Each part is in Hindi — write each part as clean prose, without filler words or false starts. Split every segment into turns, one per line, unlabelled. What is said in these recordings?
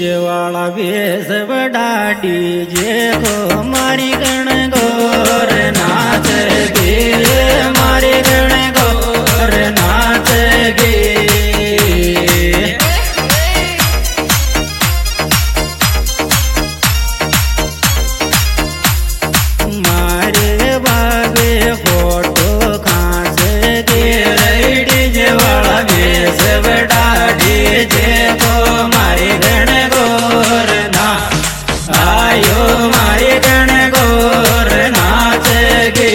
डीजे वाला बेस बड़ा डीजे को मारी गण गोर नाच गे मारी गण गोर नाच गे मारे बाबे फोटो खांच गे डीजे वाला बेस बड़ा डीजे को मारी गण गोर ना आयो मारी गण गोर नाच गे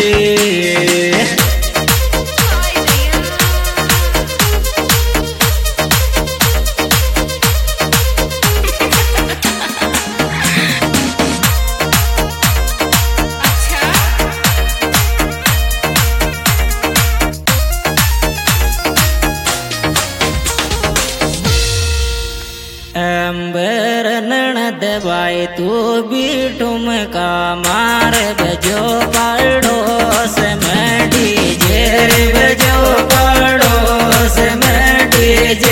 अंबर ननद बाई तू भी ठुमका मार बजो पड़ोस में डीजे रे बजो पड़ोस में डीजे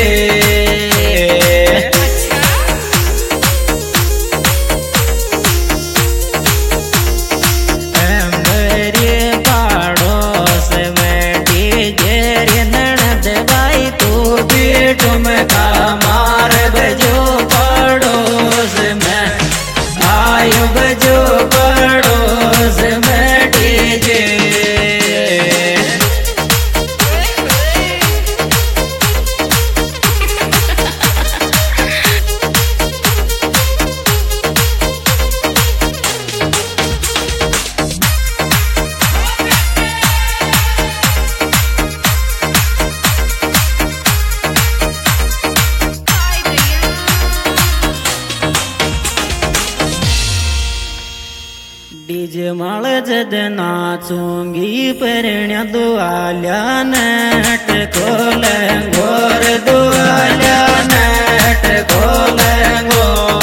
अंबरे पड़ोस में डीजे रे ननद बाई तू भी ठुमका मार बजो पड़ोस में आयो बजो पड़ोस में डीजे डीजे माळ जद नाचूंगी परण्या दुआल्या नट खोलंगोर दुआल्या नट खोलंगो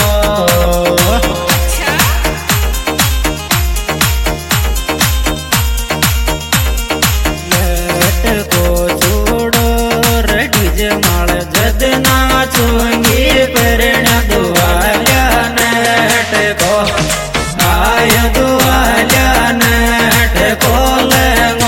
नट को छोड़ो रे डीजे माळ जद नाचूंगी परण्या दुआल्या नट को आयो दुआल्या नट खोलंगो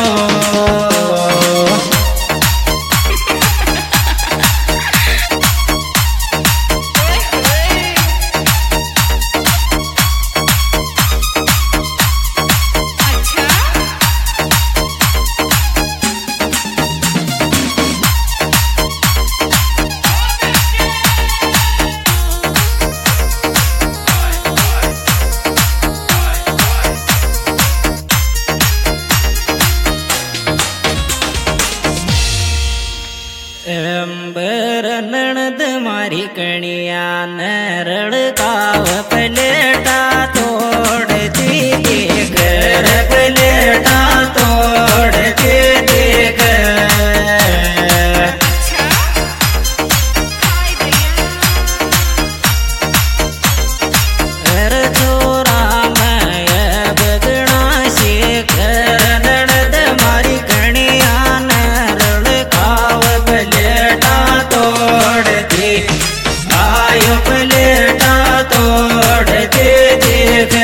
अंबर ननद मारी कणिया नरड़ काव पलेटा तोड़ती देकर पलेटा तोड़ती देकर छोरा मैं बगड़ा शेखर ननद मारी कणिया नरड़ काव पलेटा तोड़ती आयो पलेटा तोड़ती देख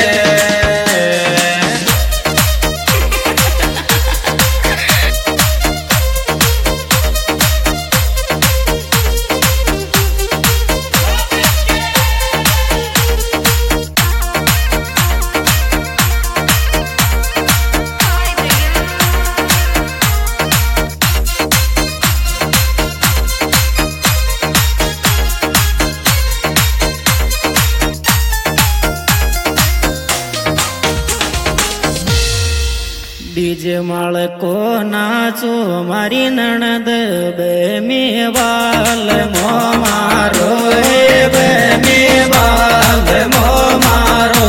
डीजे माळ को नाचो मारी ननद बेमेवाल मो मारो बेमेवाल मो मारो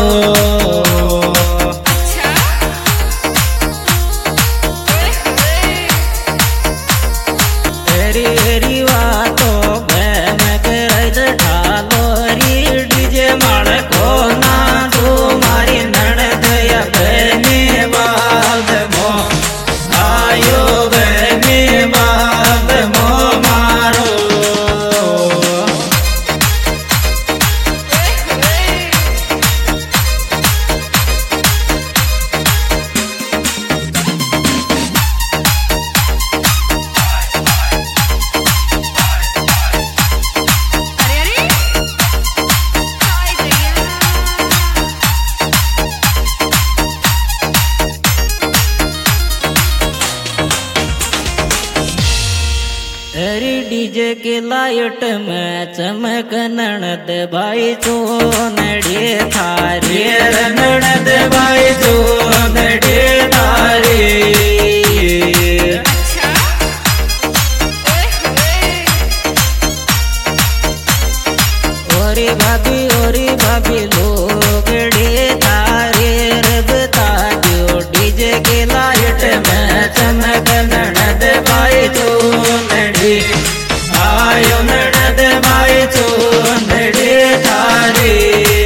तेरी तेरी बातों में मैं कर ढालो री डीजे माळ को नाचो मारी ननद या बेमेवाल मो आयो बेमेवाल मो मारो डीजे की लाइट में चमक ननद भाई चोनड़ी थारी ननद भाई चोनड़ी थारी। ओरी भाभी लोगड़ी थारी रबता दियो डीजे की लाइट में चमक ननद भाई चोनड़ी आयो ननद भाई चोनड़ी थारी।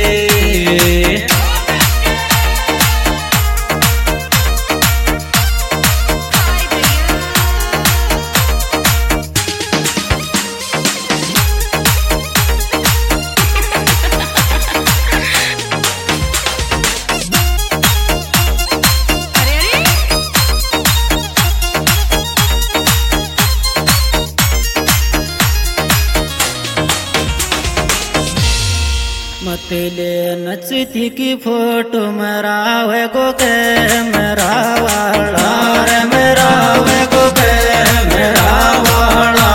मतले नचती की फोटो मरावे गो कैमरा वाला रे मरावे गो कैमरा वाला।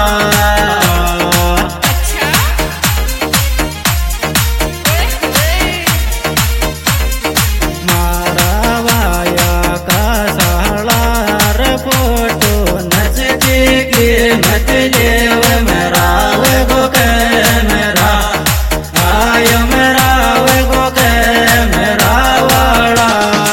मारा वाया का साला रे फोटो नचती की मतले मरावे गो कैमरा आयो मरावे गो कैमरा वाला।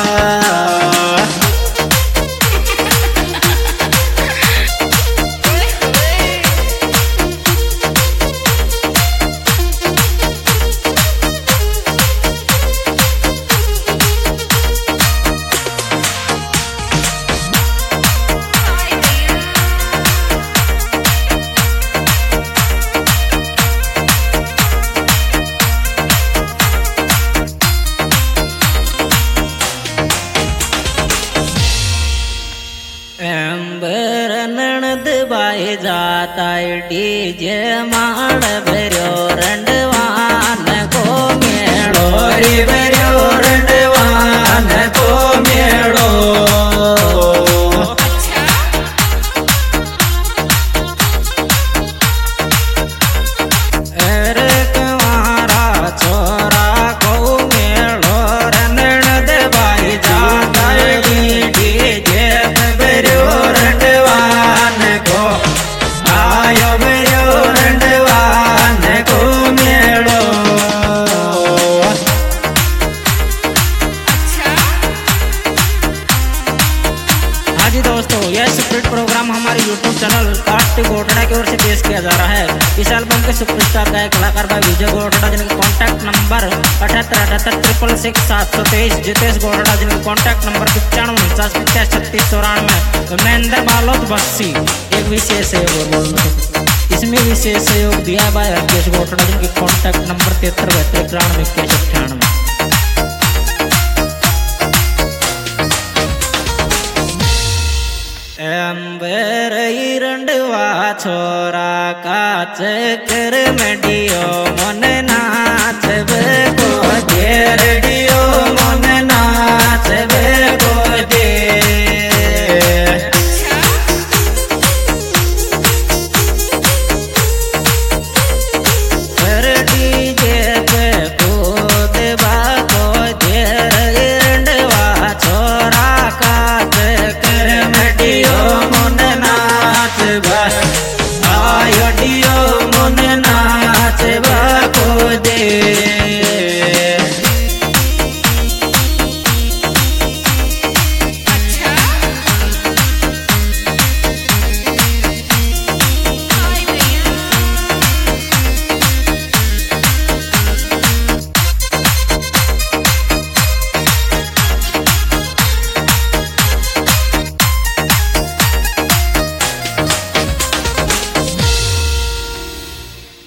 एम्बर ननद बाई जाता डीजे माड़ भरो रंडवान को मेड़ो रे भरो रंडवान को मेड़ो। अरे कुंवारा छोरा को मेड़ो ननद बाई जाता डीजे रंडवान को आयो भरो रंडवान को मेड़ो। हाँ जी दोस्तों, यह स्प्रिट प्रोग्राम हमारे YouTube चैनल कास्ट गोटड़ा की ओर से पेश किया जा रहा है। इस एल्बम के सुपरस्टार गायक कलाकार भाई विजय गोटड़ा, जिनका कॉन्टैक्ट नंबर 78 जितेश गोटड़ा, जिनका कॉन्टैक्ट नंबर 9549 महेंद्र बालोद बस्सी। एक विशेष सहयोग इसमें विशेष सहयोग दिया भाई हरकेश गोटड़ा, जिनके कॉन्टैक्ट नंबर 73 92 91 98।